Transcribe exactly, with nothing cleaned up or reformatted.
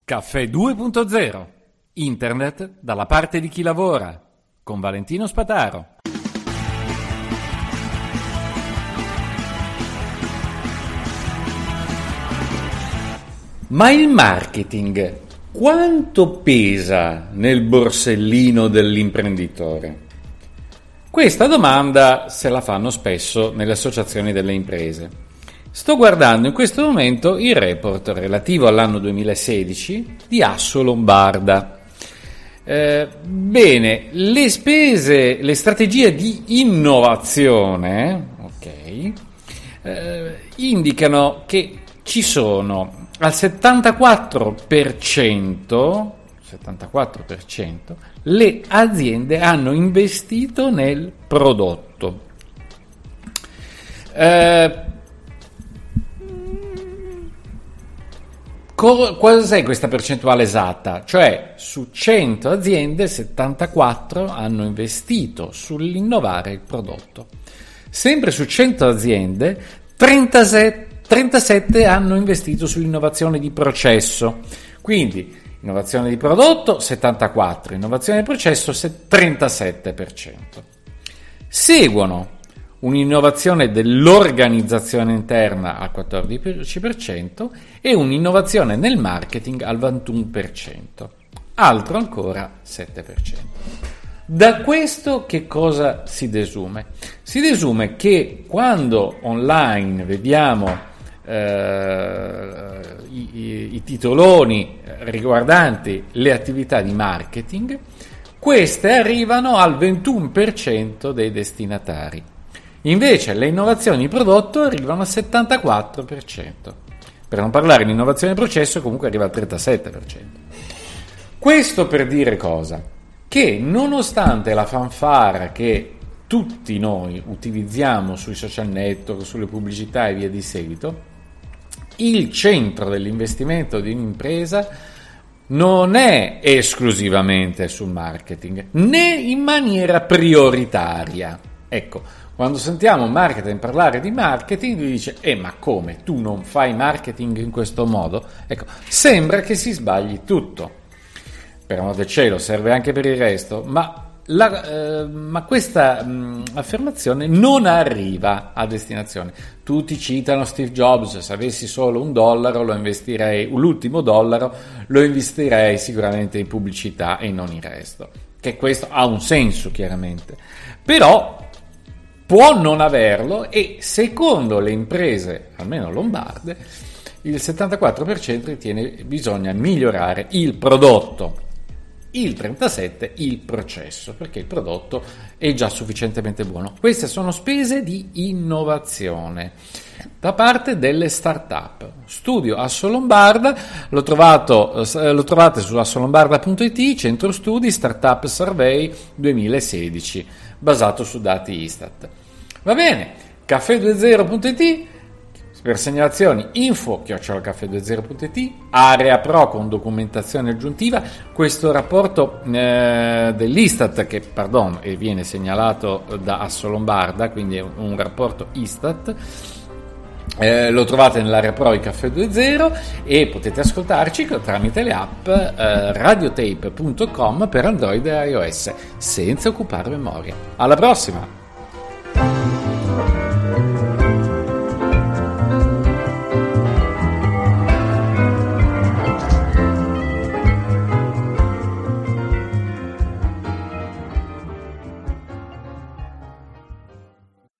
Caffè due punto zero. Internet dalla parte di chi lavora. Con Valentino Spataro. Ma il marketing quanto pesa nel borsellino dell'imprenditore? Questa domanda se la fanno spesso nelle associazioni delle imprese. Sto guardando in questo momento il report relativo all'anno duemilasedici di Assolombarda. Eh, bene, le spese, le strategie di innovazione, ok, eh, indicano che ci sono al settantaquattro per cento, settantaquattro per cento le aziende hanno investito nel prodotto. Eh, Cos'è questa percentuale esatta? Cioè, su cento aziende, settantaquattro hanno investito sull'innovare il prodotto. Sempre su cento aziende, trentasette, trentasette hanno investito sull'innovazione di processo. Quindi, innovazione di prodotto, settantaquattro, innovazione di processo, trentasette per cento. Seguono un'innovazione dell'organizzazione interna al quattordici per cento e un'innovazione nel marketing al ventuno per cento, altro ancora sette per cento. Da questo che cosa si desume? Si desume che quando online vediamo eh, i, i, i titoloni riguardanti le attività di marketing, queste arrivano al ventuno per cento dei destinatari. Invece le innovazioni di prodotto arrivano al settantaquattro per cento. Per non parlare di innovazione di processo, comunque arriva al trentasette per cento. Questo per dire cosa? Che nonostante la fanfara che tutti noi utilizziamo sui social network, sulle pubblicità e via di seguito, il centro dell'investimento di un'impresa non è esclusivamente sul marketing, né in maniera prioritaria. Ecco, quando sentiamo marketing parlare di marketing, lui dice, eh ma come, tu non fai marketing in questo modo? Ecco, sembra che si sbagli tutto. Per amor del cielo, serve anche per il resto, ma, la, eh, ma questa mh, affermazione non arriva a destinazione. Tutti citano Steve Jobs, se avessi solo un dollaro lo investirei, l'ultimo dollaro lo investirei sicuramente in pubblicità e non in resto. Che questo ha un senso, chiaramente. Però può non averlo e secondo le imprese, almeno lombarde, il settantaquattro per cento ritiene bisogna migliorare il prodotto, il trentasette per cento il processo, perché il prodotto è già sufficientemente buono. Queste sono spese di innovazione da parte delle start-up. Studio Assolombarda, l'ho trovato, lo trovate su assolombarda punto it, centro studi Startup Survey duemilasedici, basato su dati Istat. Va bene, caffè venti punto it, per segnalazioni info chiocciola caffè venti punto it, area pro con documentazione aggiuntiva. Questo rapporto eh, dell'Istat, che pardon, viene segnalato da Assolombarda, quindi è un, un rapporto Istat, Eh, lo trovate nell'area pro di Caffè venti e potete ascoltarci tramite le app eh, radiotape punto com per Android e iOS senza occupare memoria. Alla prossima!